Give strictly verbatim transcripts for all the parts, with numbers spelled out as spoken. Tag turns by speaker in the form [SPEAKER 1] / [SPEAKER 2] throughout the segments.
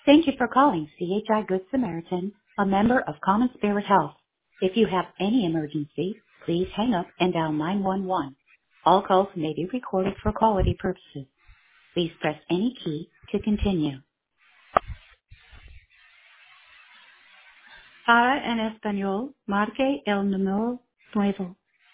[SPEAKER 1] Thank you for calling C H I Good Samaritan, a member of Common Spirit Health. If you have any emergency, please hang up and dial nine one one. All calls may be recorded for quality purposes. Please press any key to continue. Para en español, marque el número nueve.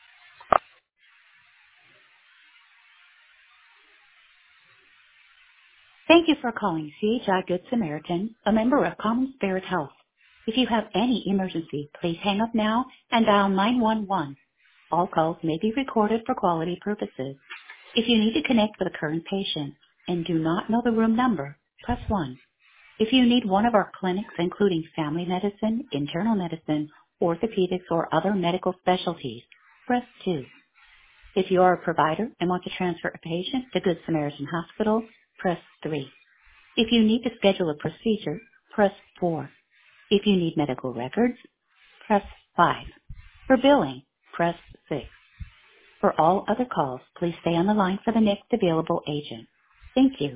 [SPEAKER 1] Thank you for calling C H I Good Samaritan, a member of Common Spirit Health. If you have any emergency, please hang up now and dial nine one one. All calls may be recorded for quality purposes. If you need to connect with a current patient and do not know the room number, press one. If you need one of our clinics, including family medicine, internal medicine, orthopedics, or other medical specialties, press two. If you are a provider and want to transfer a patient to Good Samaritan Hospital, press three. If you need to schedule a procedure, press four. If you need medical records, press five. For billing, press six. For all other calls, please stay on the line for the next available agent. Thank you.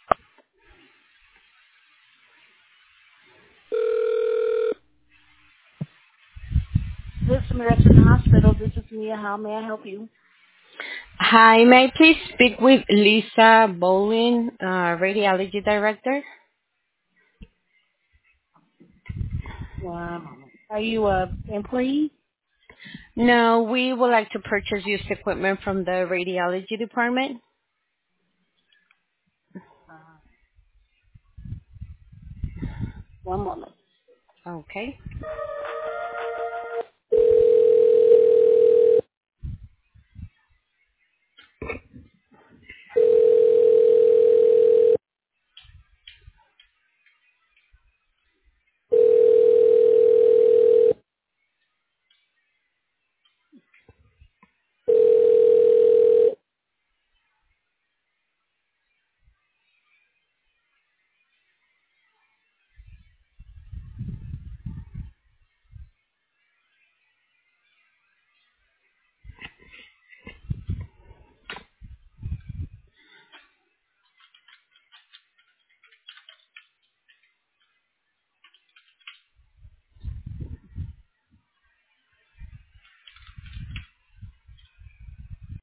[SPEAKER 1] Good Samaritan Hospital, this is Mia. How may I help you?
[SPEAKER 2] Hi, may I please speak with Lisa Bolin, uh, radiology director?
[SPEAKER 1] Wow. Are you a employee?
[SPEAKER 2] No, we would like to purchase used equipment from the radiology department.
[SPEAKER 1] Uh, one moment.
[SPEAKER 2] Okay.